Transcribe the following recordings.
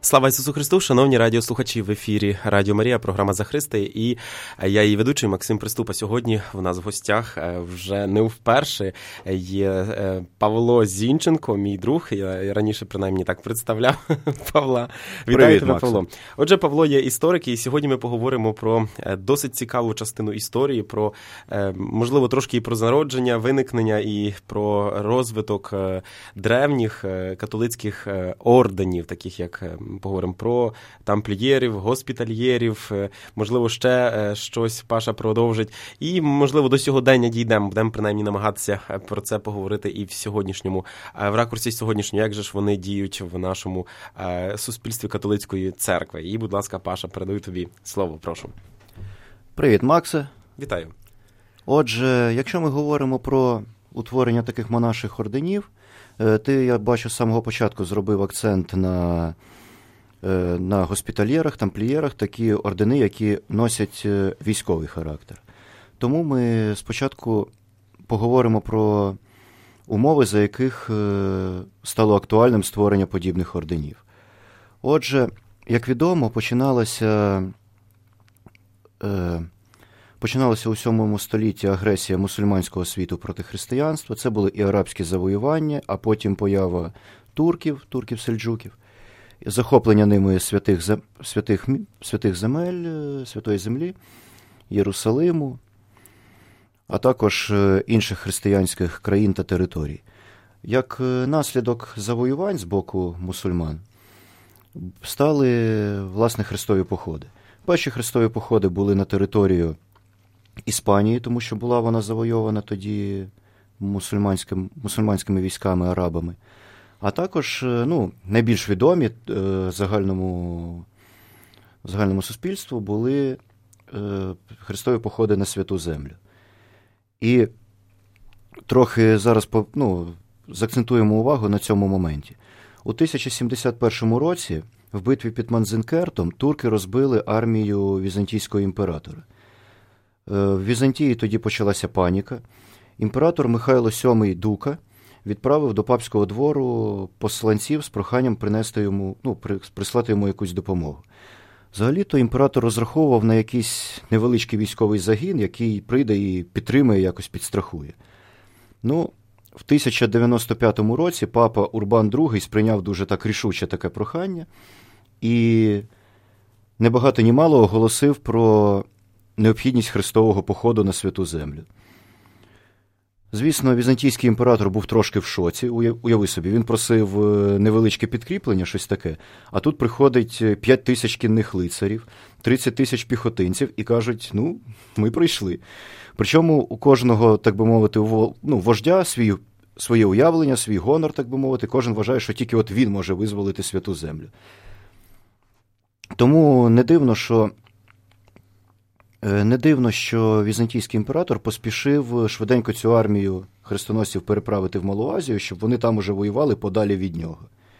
Слава Ісусу Христу, шановні радіослухачі, в ефірі Радіо Марія, програма «За Христа», і я її ведучий Максим Приступа. Сьогодні в нас в гостях вже не вперше є Павло Зінченко, мій друг. Я раніше, принаймні, так представляв Павла. Вітаю тебе, Павло. Отже, Павло є історик, і сьогодні ми поговоримо про досить цікаву частину історії, про, можливо, трошки і про зародження, виникнення, і про розвиток древніх католицьких орденів, таких як поговоримо про тамплієрів, госпітальєрів, можливо, ще щось Паша продовжить. І, можливо, до сьогодення дійдемо. Будемо, принаймні, намагатися про це поговорити і в сьогоднішньому, в ракурсі сьогоднішнього, як же ж вони діють в нашому суспільстві католицької церкви. І, будь ласка, Паша, передаю тобі слово, прошу. Привіт, Максе. Вітаю. Отже, якщо ми говоримо про утворення таких монаших орденів, ти, я бачу, з самого початку зробив акцент на госпітальєрах, тамплієрах, такі ордени, які носять військовий характер. Тому ми спочатку поговоримо про умови, за яких стало актуальним створення подібних орденів. Отже, як відомо, починалася у 7 столітті агресія мусульманського світу проти християнства. Це були і арабські завоювання, а потім поява турків-сельджуків, захоплення ними святих земель, святої землі, Єрусалиму, а також інших християнських країн та територій. Як наслідок завоювань з боку мусульман стали, власне, хрестові походи. Перші хрестові походи були на територію Іспанії, тому що була вона завойована тоді мусульманськими військами, арабами. А також, найбільш відомі загальному суспільству були хрестові походи на Святу Землю. І трохи зараз заакцентуємо увагу на цьому моменті. У 1071 році в битві під Манзинкертом турки розбили армію візантійського імператора. В Візантії тоді почалася паніка. Імператор Михайло VII Дука відправив до папського двору посланців з проханням прислати йому якусь допомогу. Взагалі-то імператор розраховував на якийсь невеличкий військовий загін, який прийде і підтримує, якось підстрахує. В 1095 році папа Урбан II сприйняв дуже так рішуче таке прохання і небагато ні мало оголосив про необхідність хрестового походу на Святу Землю. Звісно, візантійський імператор був трошки в шоці, уяви собі, він просив невеличке підкріплення, щось таке, а тут приходить 5 тисяч кінних лицарів, 30 тисяч піхотинців і кажуть, ми прийшли. Причому у кожного, так би мовити, вождя своє уявлення, свій гонор, так би мовити, кожен вважає, що тільки от він може визволити Святу Землю. Тому не дивно, що візантійський імператор поспішив швиденько цю армію хрестоносців переправити в Малу Азію, щоб вони там уже воювали подалі від нього.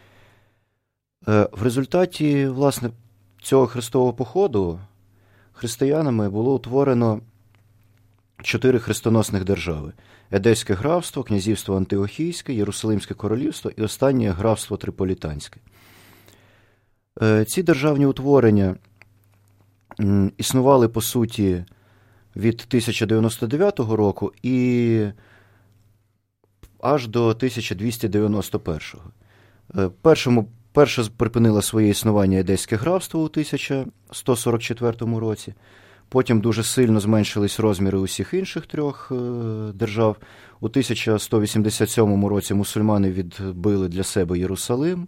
В результаті, власне, цього хрестового походу християнами було утворено 4 хрестоносних держави. Едеське графство, князівство Антиохійське, Єрусалимське королівство і останнє графство Триполітанське. Ці державні утворення існували, по суті, від 1099 року і аж до 1291. Перше припинило своє існування Едеське графство у 1144 році. Потім дуже сильно зменшились розміри усіх інших 3 держав. У 1187 році мусульмани відбили для себе Єрусалим.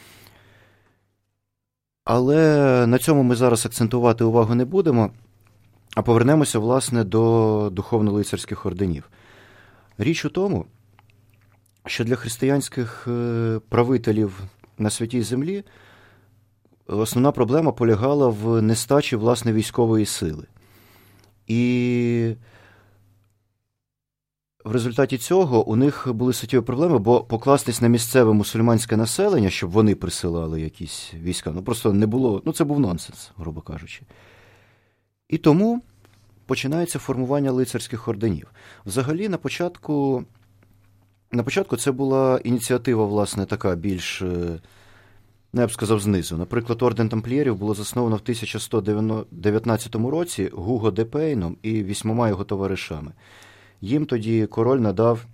Але на цьому ми зараз акцентувати увагу не будемо, а повернемося, власне, до духовно-лицарських орденів. Річ у тому, що для християнських правителів на Святій Землі основна проблема полягала в нестачі, власне, військової сили. І в результаті цього у них були суттєві проблеми, бо покластись на місцеве мусульманське населення, щоб вони присилали якісь війська, просто не було, це був нонсенс, грубо кажучи. І тому починається формування лицарських орденів. Взагалі, на початку це була ініціатива, власне, така більш я б сказав, знизу. Наприклад, орден тамплієрів було засновано в 1119 році Гуго де Пейном і 8 його товаришами. Їм тоді король надав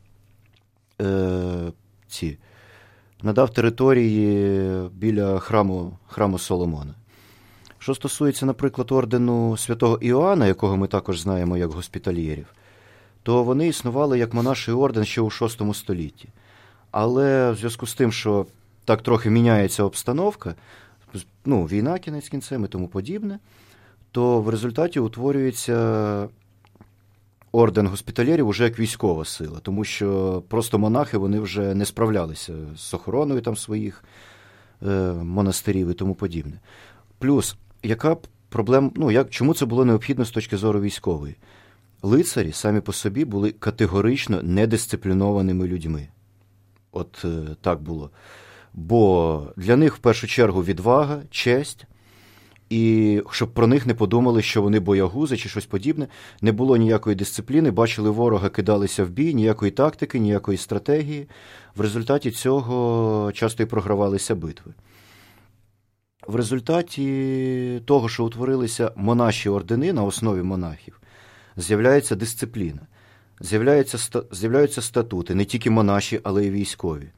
території біля храму Соломона. Що стосується, наприклад, ордену святого Іоанна, якого ми також знаємо як госпітальєрів, то вони існували як монаший орден ще у VI столітті. Але в зв'язку з тим, що так трохи міняється обстановка, війна кінець кінцем і тому подібне, то в результаті утворюється орден госпітальєрів уже як військова сила, тому що просто монахи вони вже не справлялися з охороною там своїх монастирів і тому подібне. Плюс, яка проблема, чому це було необхідно з точки зору військової? Лицарі самі по собі були категорично недисциплінованими людьми. От так було. Бо для них в першу чергу відвага, честь, і щоб про них не подумали, що вони боягузи чи щось подібне, не було ніякої дисципліни, бачили ворога, кидалися в бій, ніякої тактики, ніякої стратегії. В результаті цього часто і програвалися битви. В результаті того, що утворилися монаші ордени на основі монахів, з'являється дисципліна, з'являються статути, не тільки монаші, але й військові.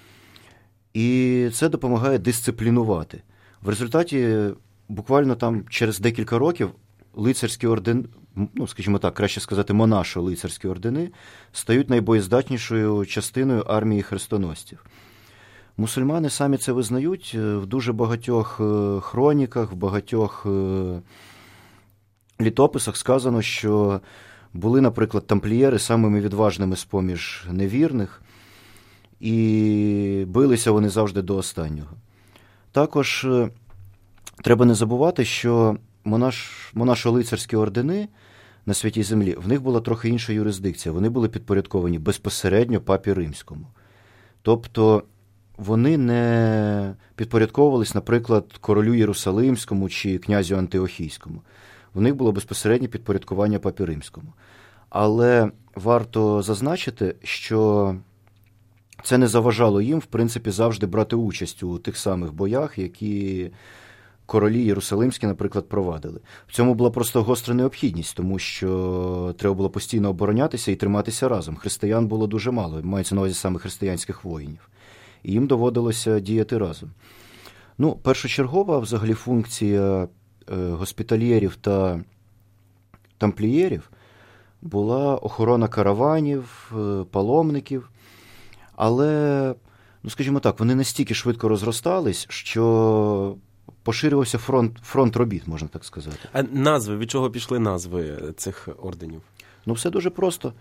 І це допомагає дисциплінувати. В результаті буквально там через декілька років лицарські ордени, скажімо так, краще сказати, монашо-лицарські ордени стають найбоєздатнішою частиною армії хрестоносців. Мусульмани самі це визнають в дуже багатьох хроніках, в багатьох літописах сказано, що були, наприклад, тамплієри самими відважними з-поміж невірних, і билися вони завжди до останнього. Також треба не забувати, що монашо-лицарські ордени на Святій Землі, в них була трохи інша юрисдикція. Вони були підпорядковані безпосередньо папі Римському. Тобто вони не підпорядковувались, наприклад, королю Єрусалимському чи князю Антиохійському. В них було безпосереднє підпорядкування папі Римському. Але варто зазначити, що це не заважало їм, в принципі, завжди брати участь у тих самих боях, які королі Єрусалимські, наприклад, провадили. В цьому була просто гостра необхідність, тому що треба було постійно оборонятися і триматися разом. Християн було дуже мало, мається на увазі саме християнських воїнів. І їм доводилося діяти разом. Першочергова взагалі функція госпітальєрів та тамплієрів була охорона караванів, паломників, але, скажімо так, вони настільки швидко розростались, що поширювався фронт робіт, можна так сказати. А назви, від чого пішли назви цих орденів? Все дуже просто.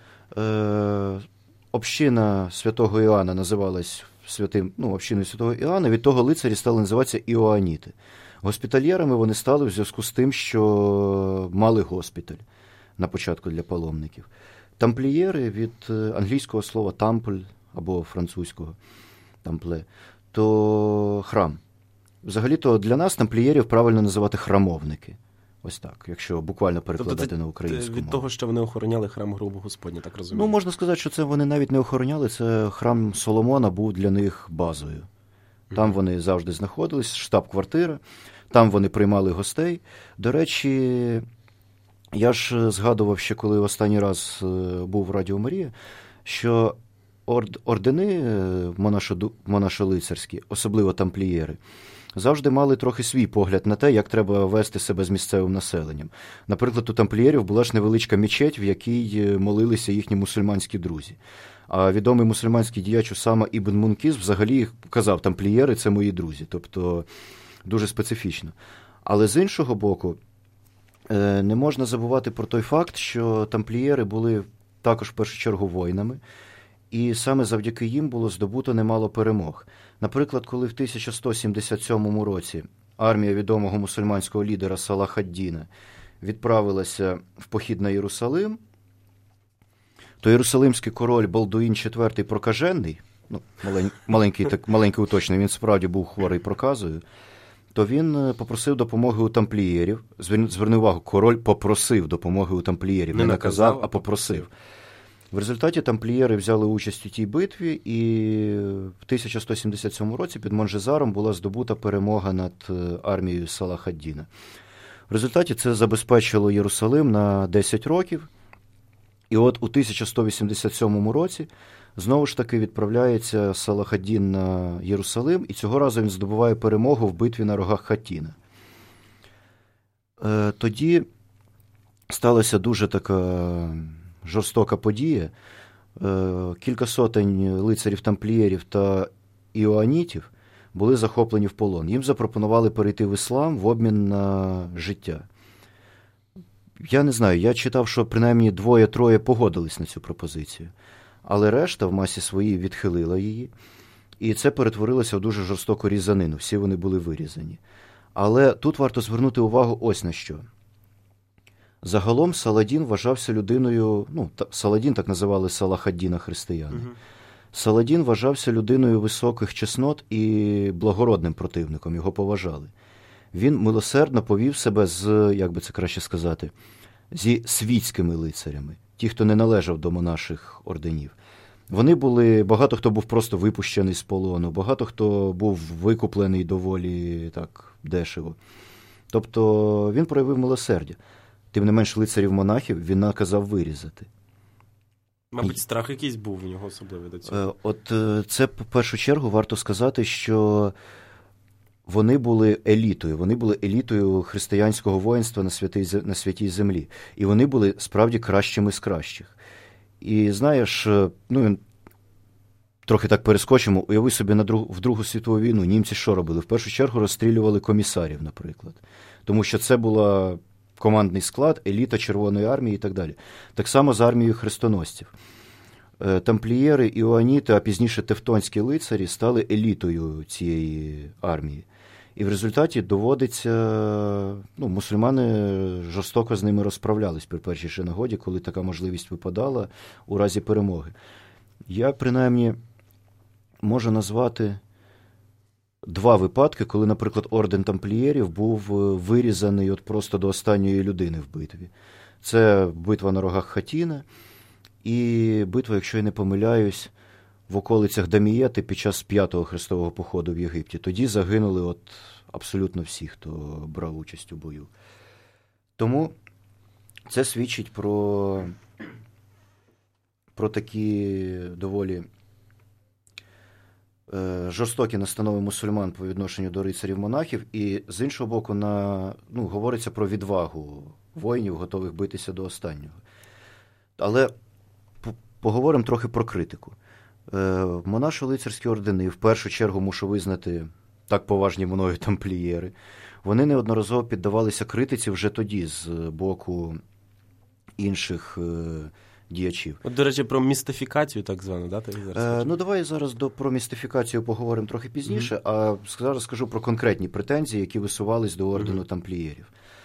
Община святого Іоанна називалась общиною святого Іоанна, від того лицарі стали називатися іоаніти. Госпітальєрами вони стали в зв'язку з тим, що мали госпіталь на початку для паломників. Тамплієри від англійського слова «тампль» або французького «тампле», то храм. Взагалі-то для нас тамплієрів правильно називати храмовники. Ось так, якщо буквально перекладати на українську мову. Від того, що вони охороняли храм Гробу Господня, так розумію? Можна сказати, що це вони навіть не охороняли, це храм Соломона був для них базою. Там вони завжди знаходились, штаб-квартира, там вони приймали гостей. До речі, я ж згадував ще, коли останній раз був в Радіо Марія, що ордени монашо-лицарські, особливо тамплієри, завжди мали трохи свій погляд на те, як треба вести себе з місцевим населенням. Наприклад, у тамплієрів була ж невеличка мечеть, в якій молилися їхні мусульманські друзі. А відомий мусульманський діяч Усама ібн Мункіз взагалі казав, тамплієри – це мої друзі. Тобто дуже специфічно. Але з іншого боку, не можна забувати про той факт, що тамплієри були також в першу чергу воїнами, і саме завдяки їм було здобуто немало перемог. Наприклад, коли в 1177 році армія відомого мусульманського лідера Салах-ад-Діна відправилася в похід на Єрусалим, то єрусалимський король Балдуїн IV Прокажений, маленьке уточнення, він справді був хворий проказою, то він попросив допомоги у тамплієрів. Зверни увагу, король попросив допомоги у тамплієрів. Не наказав, а попросив. В результаті тамплієри взяли участь у тій битві, і в 1177 році під Монжезаром була здобута перемога над армією Салах ад-Діна. В результаті це забезпечило Єрусалим на 10 років, і от у 1187 році знову ж таки відправляється Салах ад-Дін на Єрусалим, і цього разу він здобуває перемогу в битві на рогах Хатіна. Тоді сталася дуже така жорстока подія. Кілька сотень лицарів-тамплієрів та іоанітів були захоплені в полон. Їм запропонували перейти в іслам в обмін на життя. Я не знаю, я читав, що принаймні 2-3 погодились на цю пропозицію. Але решта в масі своїй відхилила її. І це перетворилося в дуже жорстоку різанину. Всі вони були вирізані. Але тут варто звернути увагу ось на що. Загалом Саладін вважався людиною, Саладін так називали Салах ад-Діна християни. Саладін вважався людиною високих чеснот і благородним противником, його поважали. Він милосердно повів себе з, як би це краще сказати, зі світськими лицарями, ті, хто не належав до монаших орденів. Вони були, багато хто був просто випущений з полону, багато хто був викуплений доволі так дешево. Тобто він проявив милосердя. Тим не менш лицарів-монахів він наказав вирізати. Мабуть, страх якийсь був у нього особливий до цього. От це, в першу чергу, варто сказати, що вони були елітою християнського воїнства на святій землі. І вони були справді кращими з кращих. І знаєш, трохи так перескочимо, уяви собі, в Другу світову війну німці що робили? В першу чергу розстрілювали комісарів, наприклад. Тому що це була командний склад, еліта Червоної армії і так далі. Так само з армією хрестоносців. Тамплієри, іоаніти, а пізніше тевтонські лицарі стали елітою цієї армії. І в результаті доводиться, мусульмани жорстоко з ними розправлялись при першій же нагоді, коли така можливість випадала у разі перемоги. Я, принаймні, можу назвати 2 випадки, коли, наприклад, орден тамплієрів був вирізаний от просто до останньої людини в битві. Це битва на рогах Хатіна і битва, якщо я не помиляюсь, в околицях Дамієти під час 5-го хрестового походу в Єгипті. Тоді загинули абсолютно всі, хто брав участь у бою. Тому це свідчить про такі доволі жорстокі настанови мусульман по відношенню до рицарів-монахів, і з іншого боку говориться про відвагу воїнів, готових битися до останнього. Але поговоримо трохи про критику. Монашо-лицарські ордени, в першу чергу мушу визнати так поважні мною тамплієри, вони неодноразово піддавалися критиці вже тоді з боку інших діячів. От, до речі, про містифікацію так звану, да? Ти зараз давай зараз про містифікацію поговоримо трохи пізніше, а зараз скажу про конкретні претензії, які висувались до ордену тамплієрів.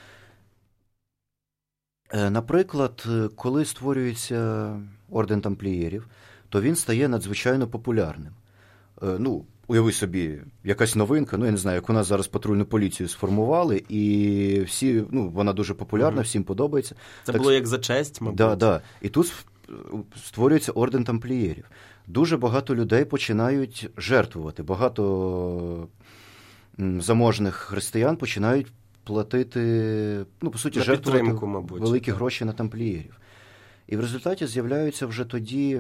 Наприклад, коли створюється орден тамплієрів, то він стає надзвичайно популярним. Уяви собі, якась новинка, я не знаю, як у нас зараз патрульну поліцію сформували, і всі, вона дуже популярна, всім подобається. Це було як за честь, мабуть. Да. І тут створюється орден тамплієрів. Дуже багато людей починають жертвувати, багато заможних християн починають платити, по суті, жертвувати великі гроші на тамплієрів. І в результаті з'являються вже тоді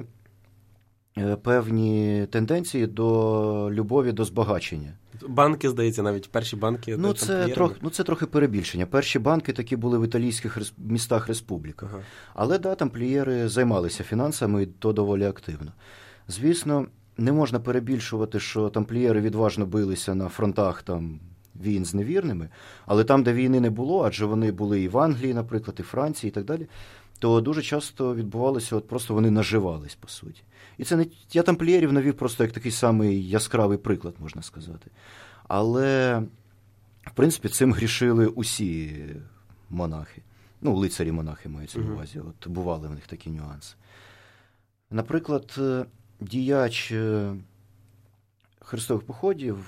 певні тенденції до любові до збагачення. Банки, здається, навіть перші банки. Це трохи перебільшення. Перші банки такі були в італійських містах-республіках. Ага. Але, тамплієри займалися фінансами, і то доволі активно. Звісно, не можна перебільшувати, що тамплієри відважно билися на фронтах війн з невірними, але там, де війни не було, адже вони були і в Англії, наприклад, і Франції, і так далі, то дуже часто відбувалося, просто вони наживались, по суті. І це не... Я тамплієрів навів просто як такий самий яскравий приклад, можна сказати. Але, в принципі, цим грішили усі монахи. Лицарі-монахи мається на увазі. От бували в них такі нюанси. Наприклад, діяч хрестових походів,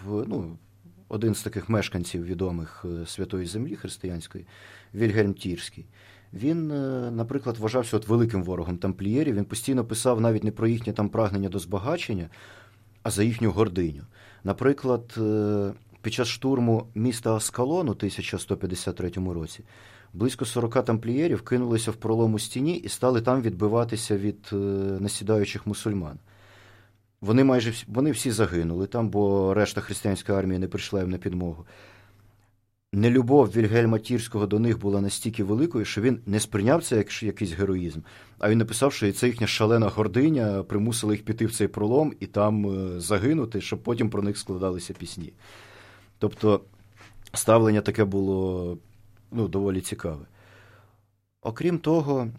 один з таких мешканців відомих Святої Землі християнської, Вільгельм Тірський, він, наприклад, вважався великим ворогом тамплієрів. Він постійно писав навіть не про їхнє там прагнення до збагачення, а за їхню гординю. Наприклад, під час штурму міста Аскалон у 1153 році близько 40 тамплієрів кинулися в пролом у стіні і стали там відбиватися від насідаючих мусульман. Вони всі загинули там, бо решта християнської армії не прийшла їм на підмогу. Нелюбов Вільгельма Тірського до них була настільки великою, що він не сприйняв це як якийсь героїзм, а він написав, що це їхня шалена гординя примусила їх піти в цей пролом і там загинути, щоб потім про них складалися пісні. Тобто ставлення таке було доволі цікаве. Окрім того,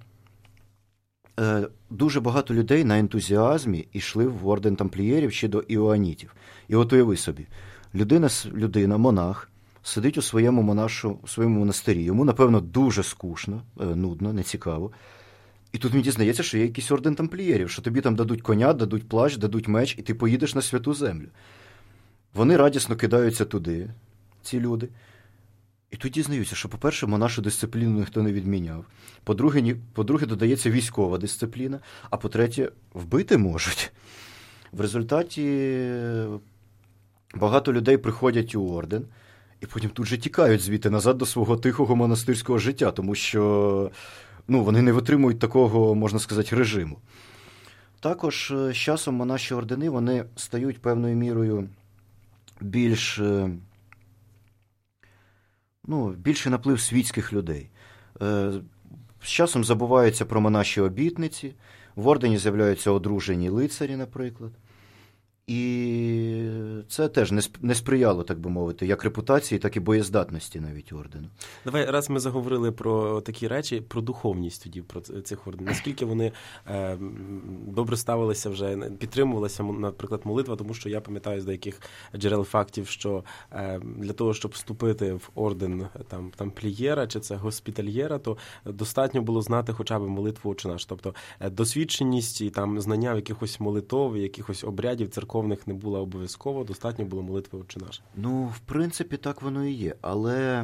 дуже багато людей на ентузіазмі йшли в орден тамплієрів чи до іоанітів. І от уяви собі, людина, монах, сидить у своєму монастирі. Йому, напевно, дуже скучно, нудно, нецікаво. І тут мені дізнається, що є якийсь орден тамплієрів, що тобі там дадуть коня, дадуть плащ, дадуть меч, і ти поїдеш на святу землю. Вони радісно кидаються туди, ці люди. І тут дізнаються, що, по-перше, монашу дисципліну ніхто не відміняв. По-друге, додається військова дисципліна. А по-третє, вбити можуть. В результаті багато людей приходять у орден, і потім тут же тікають звідти назад до свого тихого монастирського життя, тому що вони не витримують такого, можна сказати, режиму. Також з часом монаші ордени вони стають певною мірою більший наплив світських людей. З часом забуваються про монаші обітниці, в ордені з'являються одружені лицарі, наприклад. І це теж не сприяло, так би мовити, як репутації, так і боєздатності навіть ордену. Давай, раз ми заговорили про такі речі, про духовність тоді, про цих орденів. Наскільки вони добре ставилися вже, підтримувалася, наприклад, молитва, тому що я пам'ятаю з деяких джерел фактів, що для того, щоб вступити в орден тамплієра чи це госпітальєра, то достатньо було знати хоча б молитву «Отче наш». Тобто досвідченість і знання якихось молитов, якихось обрядів церковних не була обов'язково, достатньо було молитви «Отче наш». В принципі, так воно і є. Але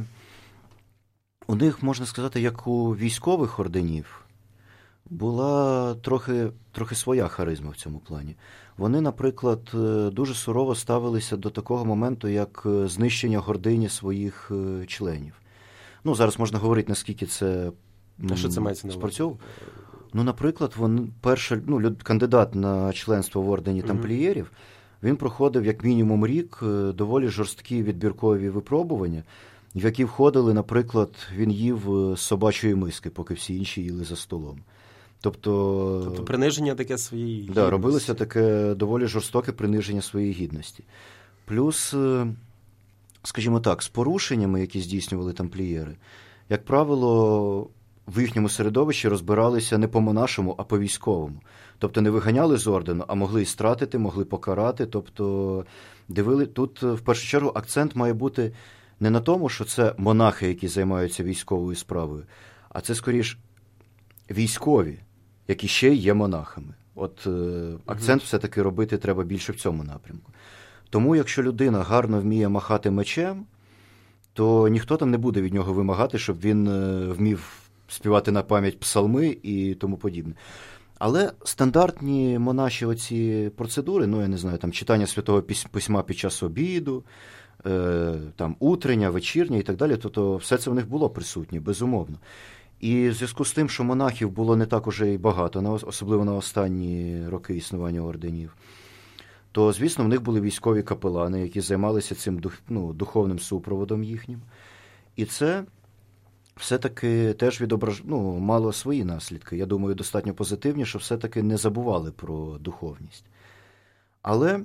у них, можна сказати, як у військових орденів, була трохи своя харизма в цьому плані. Вони, наприклад, дуже сурово ставилися до такого моменту, як знищення гордині своїх членів. Зараз можна говорити, наскільки це спрацьовувало. Наприклад, перший кандидат на членство в ордені тамплієрів, він проходив як мінімум рік доволі жорсткі відбіркові випробування, в які входили, наприклад, він їв з собачої миски, поки всі інші їли за столом. Тобто приниження таке своєї гідності. Робилося таке доволі жорстоке приниження своєї гідності. Плюс, скажімо так, з порушеннями, які здійснювали тамплієри, як правило, в їхньому середовищі розбиралися не по-монашому, а по-військовому. Тобто не виганяли з ордену, а могли і стратити, могли покарати. Тобто тут, в першу чергу, акцент має бути не на тому, що це монахи, які займаються військовою справою, а це, скоріш, військові, які ще є монахами. Акцент все-таки робити треба більше в цьому напрямку. Тому, якщо людина гарно вміє махати мечем, то ніхто там не буде від нього вимагати, щоб він вмів співати на пам'ять псалми і тому подібне. Але стандартні монаші оці процедури, я не знаю, читання Святого Письма під час обіду, утрення, вечірня і так далі, то все це в них було присутнє, безумовно. І в зв'язку з тим, що монахів було не так уже і багато, особливо на останні роки існування орденів, то, звісно, в них були військові капелани, які займалися цим духовним супроводом їхнім. І це все-таки теж мало свої наслідки. Я думаю, достатньо позитивні, що все-таки не забували про духовність. Але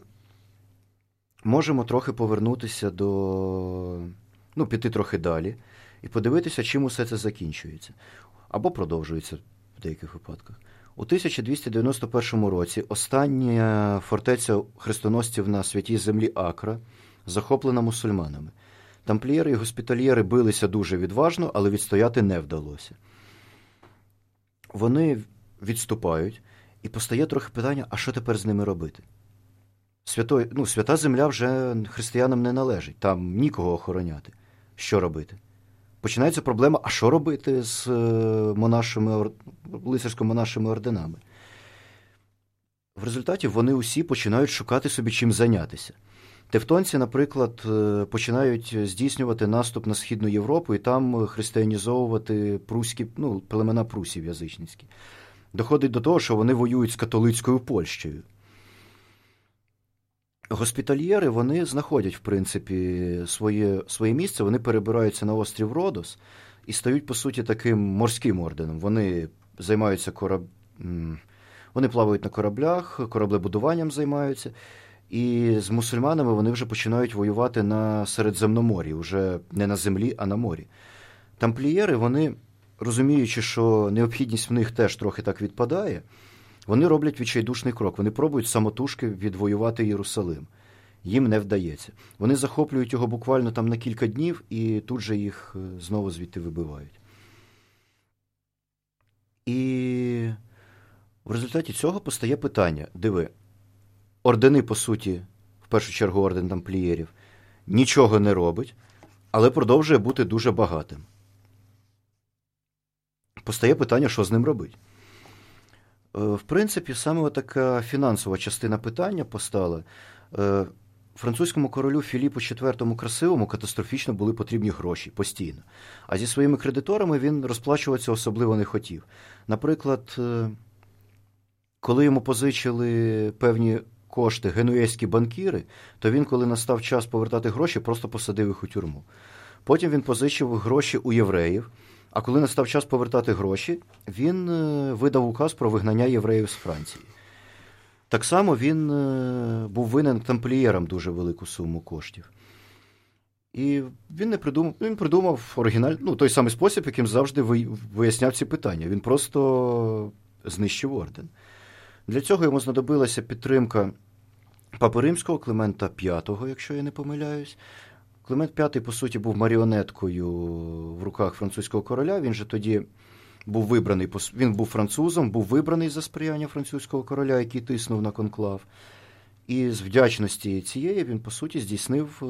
можемо трохи повернутися піти трохи далі і подивитися, чим усе це закінчується. Або продовжується в деяких випадках. У 1291 році остання фортеця хрестоносців на святій землі Акра захоплена мусульманами. Тамплієри і госпітальєри билися дуже відважно, але відстояти не вдалося. Вони відступають, і постає трохи питання, а що тепер з ними робити? Свята земля вже християнам не належить, там нікого охороняти. Що робити? починається проблема, а що робити з лицарсько-монашими орденами? В результаті вони усі починають шукати собі чим зайнятися. Тевтонці, наприклад, починають здійснювати наступ на Східну Європу і там християнізовувати племена прусів язичницькі. Доходить до того, що вони воюють з католицькою Польщею. Госпітальєри, вони знаходять, в принципі, своє місце, вони перебираються на острів Родос і стають, по суті, таким морським орденом. Вони займаються вони плавають на кораблях, кораблебудуванням займаються, і з мусульманами вони вже починають воювати на Середземномор'ї, вже не на землі, а на морі. Тамплієри, вони, розуміючи, що необхідність в них теж трохи так відпадає, вони роблять відчайдушний крок. Вони пробують самотужки відвоювати Єрусалим. Їм не вдається. Вони захоплюють його буквально там на кілька днів і тут же їх знову звідти вибивають. І в результаті цього постає питання. Диви, ордени, по суті, в першу чергу орден тамплієрів, нічого не робить, але продовжує бути дуже багатим. Постає питання, що з ним робити. В принципі, саме така фінансова частина питання постала. Французькому королю Філіпу IV Красивому катастрофічно були потрібні гроші постійно. А зі своїми кредиторами він розплачуватися особливо не хотів. Наприклад, коли йому позичили певні кошти генуезькі банкіри, то він, коли настав час повертати гроші, просто посадив їх у тюрму. Потім він позичив гроші у євреїв, а коли настав час повертати гроші, він видав указ про вигнання євреїв з Франції. Так само він був винен тамплієрам дуже велику суму коштів. І він придумав той самий спосіб, яким завжди виясняв ці питання. Він просто знищив орден. Для цього йому знадобилася підтримка Папи Римського, Климента V, якщо я не помиляюсь. Климент V, по суті, був маріонеткою в руках французького короля. Він же тоді був вибраний, він був французом, був вибраний за сприяння французького короля, який тиснув на конклав. І з вдячності цієї він, по суті, здійснив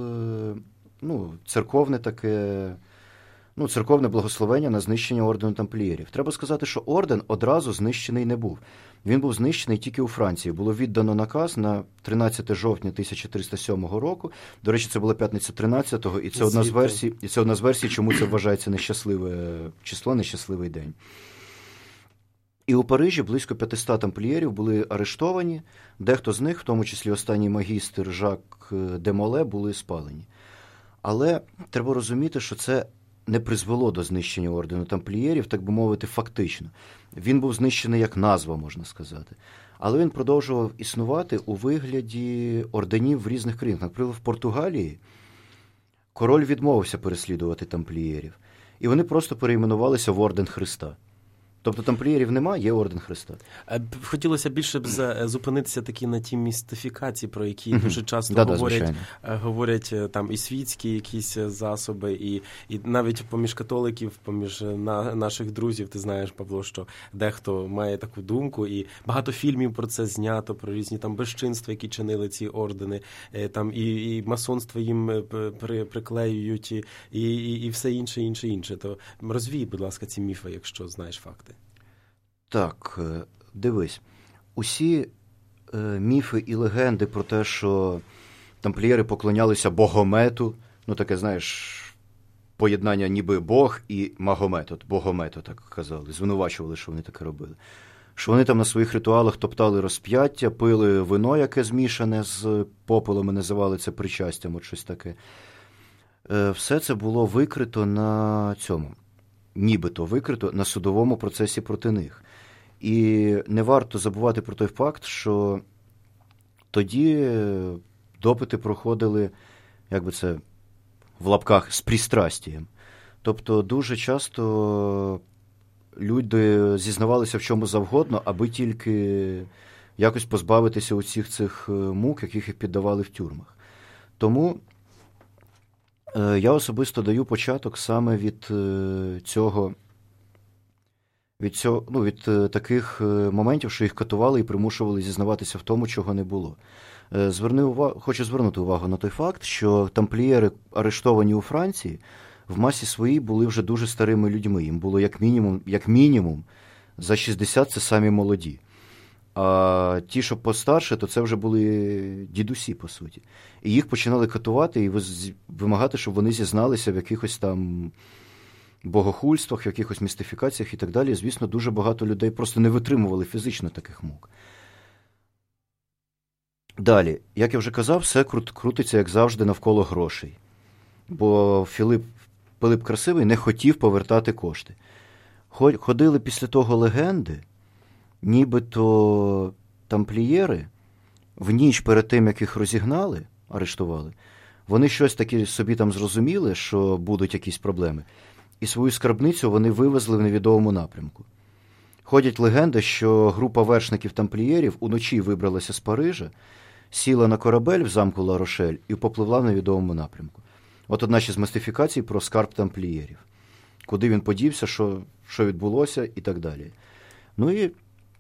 церковне благословення на знищення ордену тамплієрів. Треба сказати, що орден одразу знищений не був. Він був знищений тільки у Франції. Було віддано наказ на 13 жовтня 1307 року. До речі, це була п'ятниця 13-го, і це одна з версій, чому це вважається нещасливе число, нещасливий день. І у Парижі близько 500 тамплієрів були арештовані. Дехто з них, в тому числі останній магістр Жак де Моле, були спалені. Але треба розуміти, що це не призвело до знищення ордену тамплієрів, так би мовити, фактично. Він був знищений як назва, можна сказати. Але він продовжував існувати у вигляді орденів в різних країнах. Наприклад, в Португалії король відмовився переслідувати тамплієрів. І вони просто перейменувалися в Орден Христа. Тобто тамплієрів немає, є Орден Христа. Хотілося більше б зупинитися таки на ті містифікації, про які дуже часто говорять там і світські якісь засоби, і навіть поміж католиків, поміж наших друзів, ти знаєш, Павло, що дехто має таку думку, і багато фільмів про це знято, про різні там безчинства, які чинили ці ордени, там і масонство їм приклеюють, і все інше. То розвій, будь ласка, ці міфи, якщо знаєш факти. Так, дивись, усі міфи і легенди про те, що тамплієри поклонялися Богомету, таке, знаєш, поєднання ніби Бог і Магомет, Богомету, так казали, звинувачували, що вони таке робили. Що вони там на своїх ритуалах топтали розп'яття, пили вино, яке змішане з попелом, і називали це причастям, щось таке. Все це було викрито нібито викрито на судовому процесі проти них. І не варто забувати про той факт, що тоді допити проходили, в лапках, з пристрастієм. Тобто дуже часто люди зізнавалися в чому завгодно, аби тільки якось позбавитися усіх цих мук, яких їх піддавали в тюрмах. Тому я особисто даю початок саме від таких моментів, що їх катували і примушували зізнаватися в тому, чого не було. Хочу звернути увагу на той факт, що тамплієри, арештовані у Франції, в масі своїй були вже дуже старими людьми. Їм було як мінімум за 60 – це самі молоді. А ті, що постарше, то це вже були дідусі, по суті. І їх починали катувати і вимагати, щоб вони зізналися в якихось там богохульствах, в якихось містифікаціях і так далі. Звісно, дуже багато людей просто не витримували фізично таких мук. Далі, як я вже казав, все крутиться, як завжди, навколо грошей. Бо Пилип Красивий не хотів повертати кошти. Ходили після того легенди, нібито тамплієри в ніч перед тим, як їх розігнали, арештували, вони щось таке собі там зрозуміли, що будуть якісь проблеми, і свою скарбницю вони вивезли в невідомому напрямку. Ходять легенди, що група вершників-тамплієрів уночі вибралася з Парижа, сіла на корабель в замку Ла-Рошель і попливла в невідомому напрямку. От одна ще з містифікацій про скарб тамплієрів. Куди він подівся, що відбулося і так далі. Ну і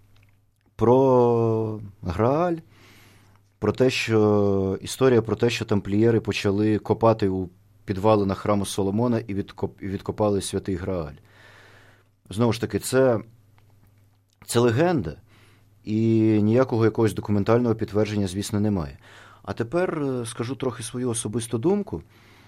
про Грааль, про те, що історія про те, що тамплієри почали копати у підвалинах храму Соломона і відкопали святий Грааль. Знову ж таки, це легенда, і ніякого якогось документального підтвердження, звісно, немає. А тепер скажу трохи свою особисту думку.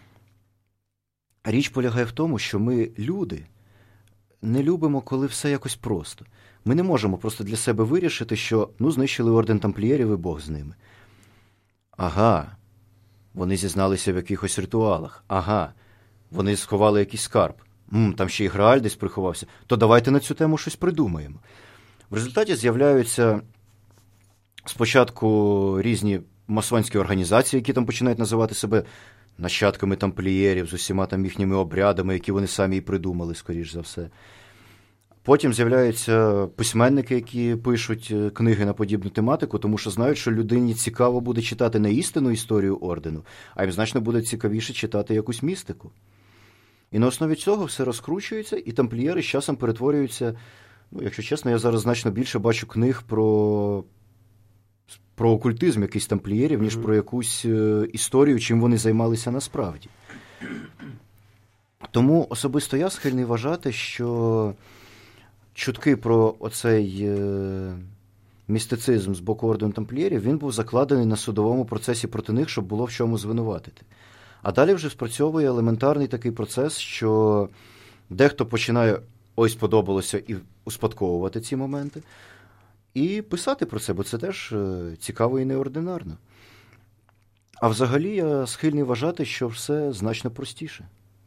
Річ полягає в тому, що ми, люди, не любимо, коли все якось просто. Ми не можемо просто для себе вирішити, що, знищили орден тамплієрів і Бог з ними. Ага, вони зізналися в якихось ритуалах. Ага, вони сховали якийсь скарб. Там ще й Грааль десь приховався. То давайте на цю тему щось придумаємо. В результаті з'являються спочатку різні масонські організації, які там починають називати себе нащадками тамплієрів з усіма там їхніми обрядами, які вони самі і придумали, скоріш за все. Потім з'являються письменники, які пишуть книги на подібну тематику, тому що знають, що людині цікаво буде читати не істинну історію ордену, а їм значно буде цікавіше читати якусь містику. І на основі цього все розкручується, і тамплієри з часом перетворюються, якщо чесно, я зараз значно більше бачу книг про окультизм якийсь тамплієрів, ніж про якусь історію, чим вони займалися насправді. Тому особисто я схильний вважати, що чутки про оцей містицизм з боку ордену тамплієрів, він був закладений на судовому процесі проти них, щоб було в чому звинуватити. А далі вже спрацьовує елементарний такий процес, що дехто починає ось сподобалося і успадковувати ці моменти, і писати про це, бо це теж цікаво і неординарно. А взагалі я схильний вважати, що все значно простіше.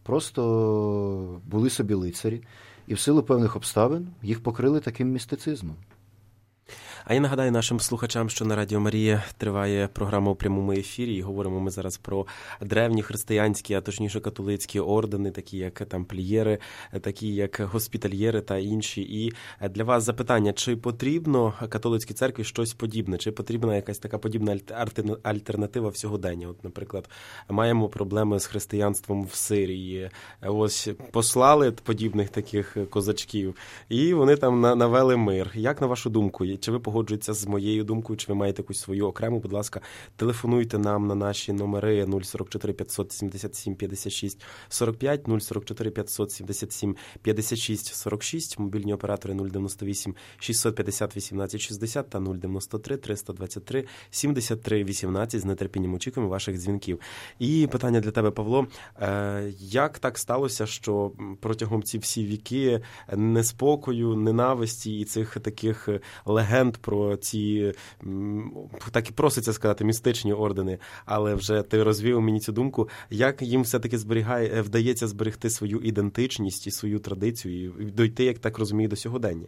Просто були собі лицарі, і в силу певних обставин їх покрили таким містицизмом. А я нагадаю нашим слухачам, що на Радіо Марія триває програма у прямому ефірі, і говоримо ми зараз про древні християнські, а точніше католицькі ордени, такі як тамплієри, такі як госпітальєри та інші. І для вас запитання, чи потрібно католицькій церкві щось подібне, чи потрібна якась така подібна альтернатива в сьогодення? От, наприклад, маємо проблеми з християнством в Сирії, ось послали подібних таких козачків, і вони там навели мир. Як на вашу думку, чи ви погоджуєтеся з моєю думкою, чи ви маєте якусь свою окрему, будь ласка, телефонуйте нам на наші номери 044 577 56 45, 044 577 56 46, мобільні оператори 098 650 18 60 та 093 323 73 18. З нетерпінням очікуємо ваших дзвінків. І питання для тебе, Павло. Як так сталося, що протягом ці всі віки неспокою, ненависті і цих таких легенд про ці, так і проситься сказати, містичні ордени, але вже ти розвів мені цю думку, як їм все-таки вдається зберегти свою ідентичність і свою традицію і дойти, як так розумію, до сьогодення?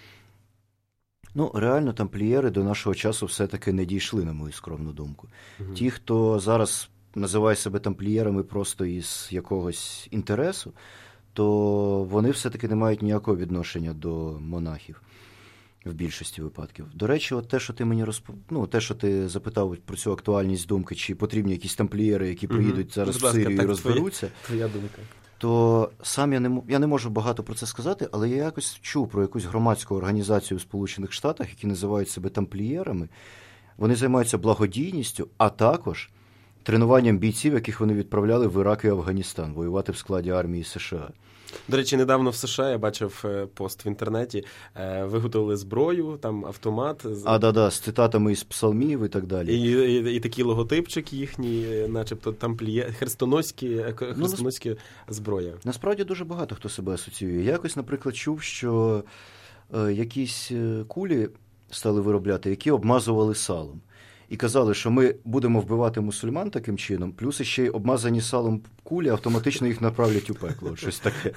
Реально, тамплієри до нашого часу все-таки не дійшли, на мою скромну думку. Угу. Ті, хто зараз називає себе тамплієрами просто із якогось інтересу, то вони все-таки не мають ніякого відношення до монахів. В більшості випадків. До речі, от те, що ти мені те, що ти запитав про цю актуальність думки, чи потрібні якісь тамплієри, які приїдуть зараз в Сирію і розберуться, твоя думка. То сам я не можу багато про це сказати, але я якось чув про якусь громадську організацію в Сполучених Штатах, які називають себе тамплієрами. Вони займаються благодійністю, а також тренуванням бійців, яких вони відправляли в Ірак і Афганістан, воювати в складі армії США. До речі, недавно в США я бачив пост в інтернеті, виготовили зброю, там автомат. З цитатами із псалмів і так далі. І такий логотипчик їхній, начебто там хрестоносські зброя. Насправді дуже багато хто себе асоціює. Я якось, наприклад, чув, що якісь кулі стали виробляти, які обмазували салом. І казали, що ми будемо вбивати мусульман таким чином, плюс ще й обмазані салом кулі автоматично їх направлять у пекло. Щось таке.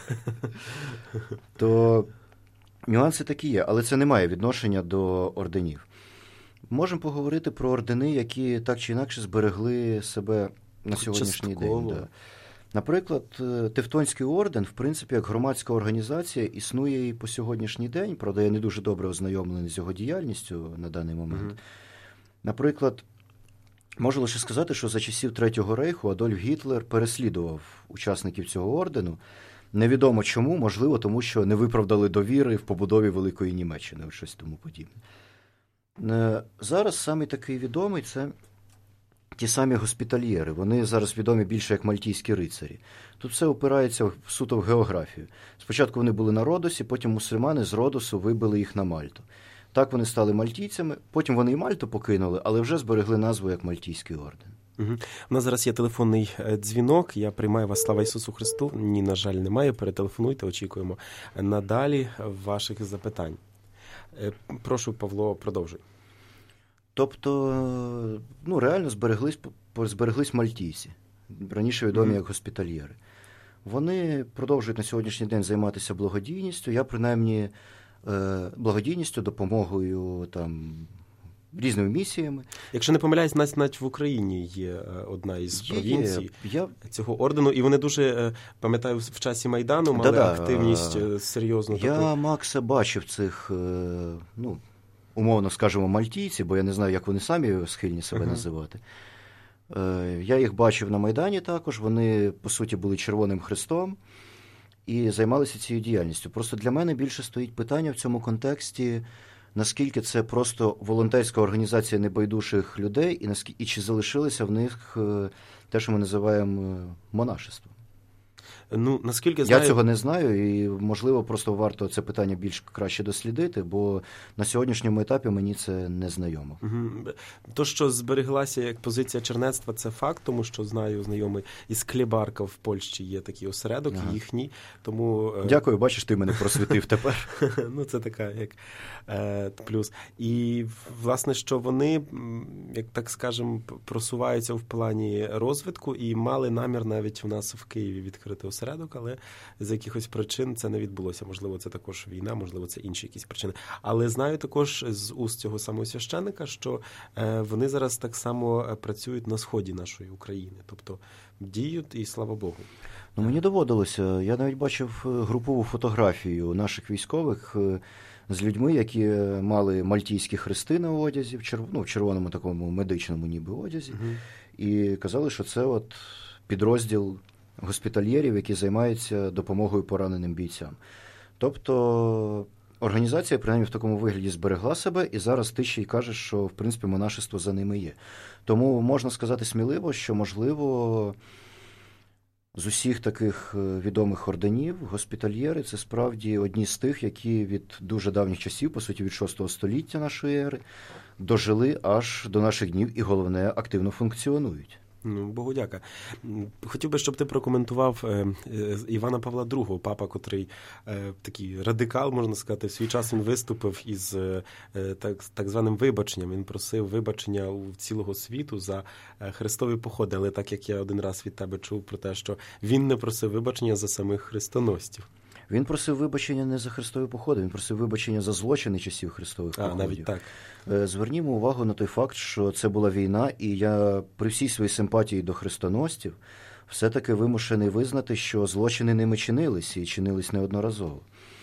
То нюанси такі є, але це не має відношення до орденів. Можемо поговорити про ордени, які так чи інакше зберегли себе на сьогоднішній день. Да. Наприклад, Тевтонський орден, в принципі, як громадська організація, існує і по сьогоднішній день. Правда, я не дуже добре ознайомлений з його діяльністю на даний момент. Наприклад, можу лише сказати, що за часів Третього Рейху Адольф Гітлер переслідував учасників цього ордену. Невідомо чому, можливо, тому що не виправдали довіри в побудові Великої Німеччини, щось тому подібне. Зараз самий такий відомий – це ті самі госпітальєри. Вони зараз відомі більше як мальтійські рицарі. Тут все опирається суто в географію. Спочатку вони були на Родосі, потім мусульмани з Родосу вибили їх на Мальту. Так вони стали мальтійцями, потім вони і Мальту покинули, але вже зберегли назву як Мальтійський орден. У нас зараз є телефонний дзвінок, я приймаю вас, слава Ісусу Христу. Ні, на жаль, немає, перетелефонуйте, очікуємо надалі ваших запитань. Прошу, Павло, продовжуй. Тобто, реально збереглись мальтійці, раніше відомі як госпітальєри. Вони продовжують на сьогоднішній день займатися благодійністю, благодійністю, допомогою різними місіями. Якщо не помиляюсь, навіть в Україні є одна із провінцій цього ордену, і вони дуже, пам'ятаю, в часі Майдану мали активність серйозну. Я, Макса, бачив цих, умовно скажемо, мальтійців, бо я не знаю, як вони самі схильні себе називати. Я їх бачив на Майдані також, вони, по суті, були Червоним Хрестом і займалися цією діяльністю. Просто для мене більше стоїть питання в цьому контексті, наскільки це просто волонтерська організація небайдужих людей, і чи залишилося в них те, що ми називаємо монашеством. Наскільки знаю... Я цього не знаю, і, можливо, просто варто це питання більш краще дослідити, бо на сьогоднішньому етапі мені це не знайомо. То, що збереглася як позиція чернецтва, це факт, тому що знайомий із Клібарка в Польщі є такий осередок їхній, тому... Дякую, бачиш, ти мене просвітив тепер. Це така, як плюс. І, власне, що вони, як так скажемо, просуваються в плані розвитку і мали намір навіть у нас в Києві відкрити осередок, але з якихось причин це не відбулося. Можливо, це також війна, можливо, це інші якісь причини. Але знаю також з уст цього самого священника, що вони зараз так само працюють на сході нашої України. Тобто діють, і слава Богу. Мені доводилося. Я навіть бачив групову фотографію наших військових з людьми, які мали мальтійські хрести на одязі, в червоному такому медичному ніби одязі. І казали, що це підрозділ госпітальєрів, які займаються допомогою пораненим бійцям. Тобто організація, принаймні в такому вигляді, зберегла себе, і зараз ти ще й кажеш, що, в принципі, монашество за ними є. Тому можна сказати сміливо, що, можливо, з усіх таких відомих орденів госпітальєри – це справді одні з тих, які від дуже давніх часів, по суті, від VI століття нашої ери, дожили аж до наших днів і, головне, активно функціонують. Богу дяка. Хотів би, щоб ти прокоментував Івана Павла II, папа, котрий такий радикал, можна сказати. В свій час він виступив із так званим вибаченням. Він просив вибачення у цілого світу за хрестові походи. Але так, як я один раз від тебе чув про те, що він не просив вибачення за самих хрестоносців. Він просив вибачення не за хрестові походи, він просив вибачення за злочини часів хрестових походів. Навіть так. Звернімо увагу на той факт, що це була війна, і я при всій своїй симпатії до хрестоносців все-таки вимушений визнати, що злочини ними чинились, і чинились неодноразово.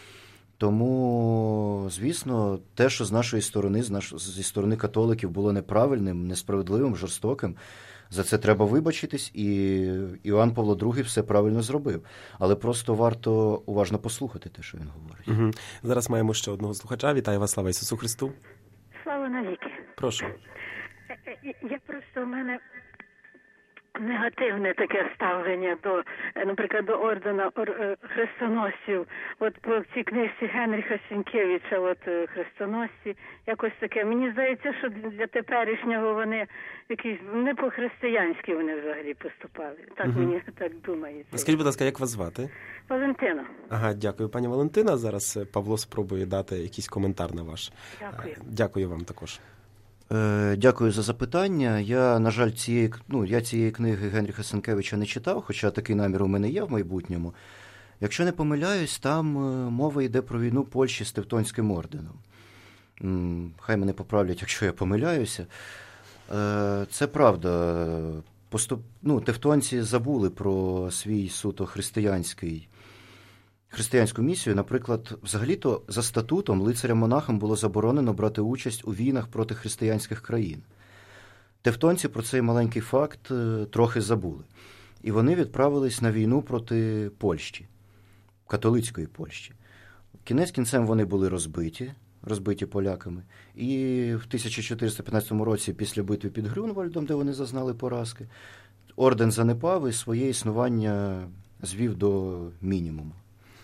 Тому, звісно, те, що з нашої сторони, зі сторони католиків було неправильним, несправедливим, жорстоким, за це треба вибачитись, і Іоанн Павло II все правильно зробив. Але просто варто уважно послухати те, що він говорить. Зараз маємо ще одного слухача. Вітаю вас, слава Ісусу Христу. Слава навіки. Прошу. Я просто, у мене негативне таке ставлення до, наприклад, до ордена хрестоносців. От по цій книжці Генріха Сінкевича, от хрестоносці, якось таке. Мені здається, що для теперішнього вони якісь не по-християнськи вони взагалі поступали. Так мені так думається. Скажіть, будь ласка, як вас звати? Валентина. Ага, дякую, пані Валентина. Зараз Павло спробує дати якийсь коментар на ваш. Дякую. Дякую вам також. Дякую за запитання. Я, на жаль, цієї книги Генріха Сенкевича не читав, хоча такий намір у мене є в майбутньому. Якщо не помиляюсь, там мова йде про війну Польщі з Тевтонським орденом. Хай мене поправлять, якщо я помиляюся. Це правда. Тевтонці забули про свій суто християнську місію. Наприклад, взагалі-то за статутом лицарям-монахам було заборонено брати участь у війнах проти християнських країн. Тевтонці про цей маленький факт трохи забули. І вони відправились на війну проти Польщі, католицької Польщі. Кінець кінцем вони були розбиті поляками. І в 1415 році, після битви під Грюнвальдом, де вони зазнали поразки, орден занепав і своє існування звів до мінімуму.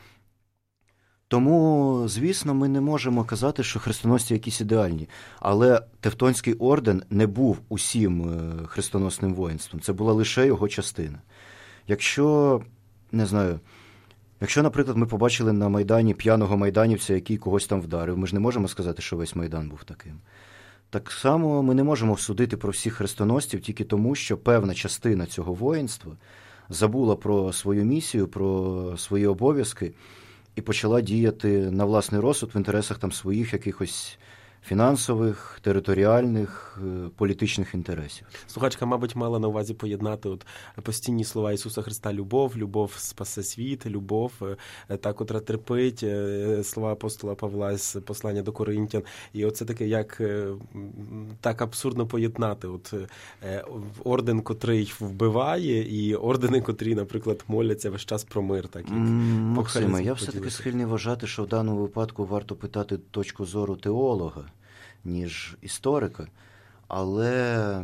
Тому, звісно, ми не можемо казати, що хрестоносці якісь ідеальні. Але Тевтонський орден не був усім хрестоносним воїнством. Це була лише його частина. Якщо, наприклад, ми побачили на Майдані п'яного майданівця, який когось там вдарив, ми ж не можемо сказати, що весь Майдан був таким. Так само ми не можемо судити про всіх хрестоносців тільки тому, що певна частина цього воїнства забула про свою місію, про свої обов'язки, і почала діяти на власний розсуд в інтересах там своїх якихось фінансових, територіальних, політичних інтересів. Слухачка, мабуть, мала на увазі поєднати постійні слова Ісуса Христа: любов спасе світ, любов, та, котра терпить, слова апостола Павла з послання до Коринтян. І оце таке, як так абсурдно поєднати. Орден, котрий вбиває, і ордени, котрі, наприклад, моляться весь час про мир. Максиме, я все-таки схильний вважати, що в даному випадку варто питати точку зору теолога, ніж історика, але...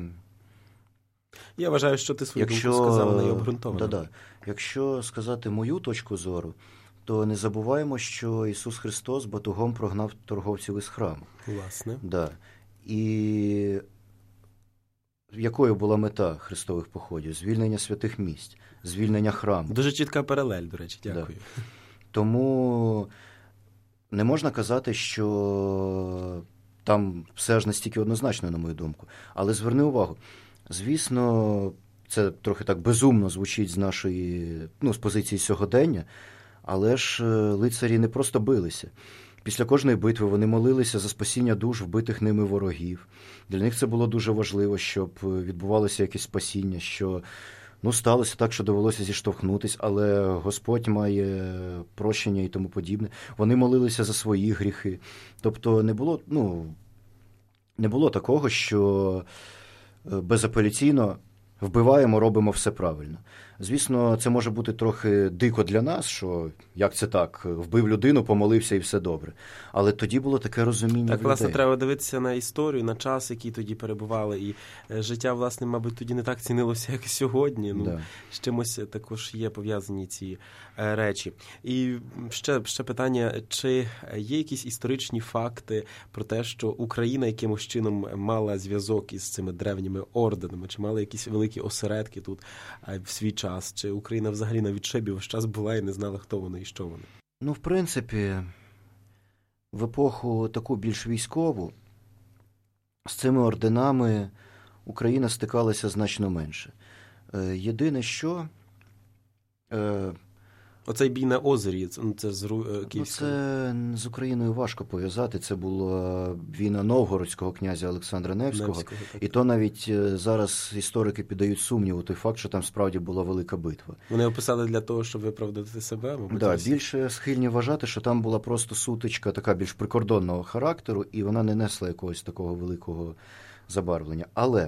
Я вважаю, що ти свою думку сказав, вона є обґрунтована. Да. Якщо сказати мою точку зору, то не забуваємо, що Ісус Христос батогом прогнав торговців із храму. Власне. Да. І якою була мета хрестових походів? Звільнення святих місць, звільнення храму. Дуже чітка паралель, до речі, дякую. Да. Тому не можна казати, що там все ж настільки однозначно, на мою думку. Але зверни увагу, звісно, це трохи так безумно звучить з позиції сьогодення, але ж лицарі не просто билися. Після кожної битви вони молилися за спасіння душ вбитих ними ворогів. Для них це було дуже важливо, щоб відбувалося якесь спасіння, що сталося так, що довелося зіштовхнутись, але Господь має прощення і тому подібне. Вони молилися за свої гріхи. Тобто не було такого, що безапеляційно вбиваємо, робимо все правильно. Звісно, це може бути трохи дико для нас, що як це так, вбив людину, помолився і все добре. Але тоді було таке розуміння так, в людей. Власне, треба дивитися на історію, на час, який тоді перебували. І життя, власне, мабуть, тоді не так цінилося, як сьогодні. З чимось також є пов'язані ці речі. І ще питання, чи є якісь історичні факти про те, що Україна якимось чином мала зв'язок із цими древніми орденами, чи мала якісь великі осередки тут в свій час? Чи Україна взагалі на відшибі весь час була і не знала, хто вони і що вони? В принципі, в епоху таку більш військову з цими орденами Україна стикалася значно менше. Єдине, що... Оцей бій на озері, це з Київської... Це з Україною важко пов'язати. Це була війна новгородського князя Олександра Невського. І то навіть зараз історики піддають сумніву той факт, що там справді була велика битва. Вони описали для того, щоб виправдати себе? Більше схильні вважати, що там була просто сутичка така більш прикордонного характеру, і вона не несла якогось такого великого забарвлення. Але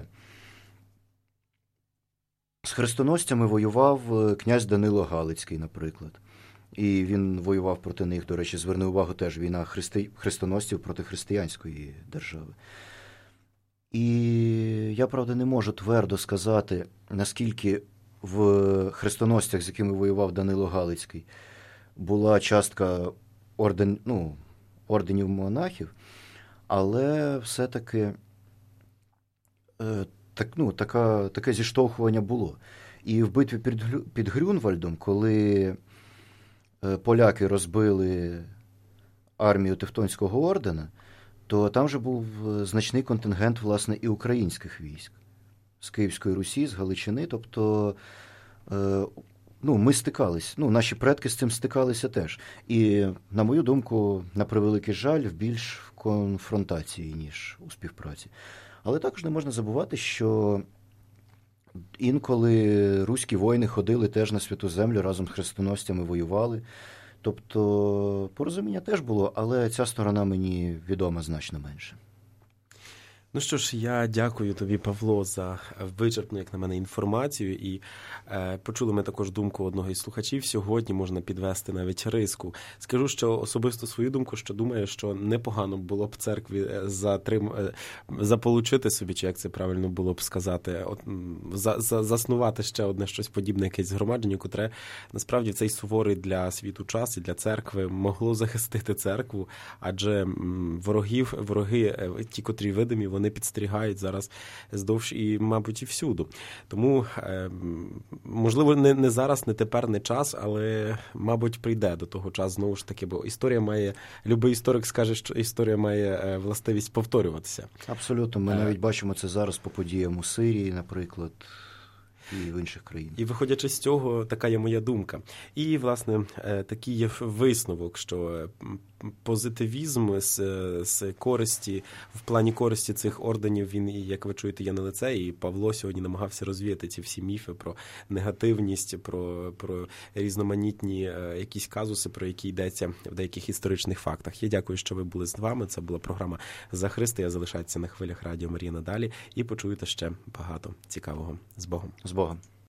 з хрестоносцями воював князь Данило Галицький, наприклад. І він воював проти них, до речі, зверни увагу, теж війна хрестоносців проти християнської держави. І я, правда, не можу твердо сказати, наскільки в хрестоносцях, з якими воював Данило Галицький, була частка орденів монахів, але все-таки таке зіштовхування було. І в битві під Грюнвальдом, коли поляки розбили армію Тевтонського ордена, то там же був значний контингент, власне, і українських військ з Київської Русі, з Галичини. Тобто ми стикались, наші предки з цим стикалися теж. І, на мою думку, на превеликий жаль, більш в конфронтації, ніж у співпраці. Але також не можна забувати, що інколи руські воїни ходили теж на Святу Землю, разом з хрестоносцями воювали. Тобто порозуміння теж було, але ця сторона мені відома значно менше. Ну що ж, я дякую тобі, Павло, за вичерпну, як на мене, інформацію. І почули ми також думку одного із слухачів. Сьогодні можна підвести навіть риску. Скажу, що особисто свою думку, що думаю, що непогано було б церкві заполучити собі, чи як це правильно було б сказати, заснувати ще одне щось подібне, якесь згромадження, котре насправді в цей суворий для світу час і для церкви могло захистити церкву, адже вороги, ті, котрі видимі, вони підстерігають зараз здовж і, мабуть, і всюду. Тому, можливо, не зараз, не тепер, не час, але, мабуть, прийде до того часу знову ж таки, бо історія має, любий історик скаже, що історія має властивість повторюватися. Абсолютно. Ми навіть бачимо це зараз по подіям у Сирії, наприклад, і в інших країнах. І виходячи з цього, така є моя думка. І, власне, такий є висновок, що позитивізм з користі, в плані користі цих орденів, він, як ви чуєте, є на лице, і Павло сьогодні намагався розвіяти ці всі міфи про негативність, про різноманітні якісь казуси, про які йдеться в деяких історичних фактах. Я дякую, що ви були з вами. Це була програма «За Христа». Я залишаюся на хвилях Радіо Марія надалі і почуєте ще багато цікавого. З Богом. З Богом.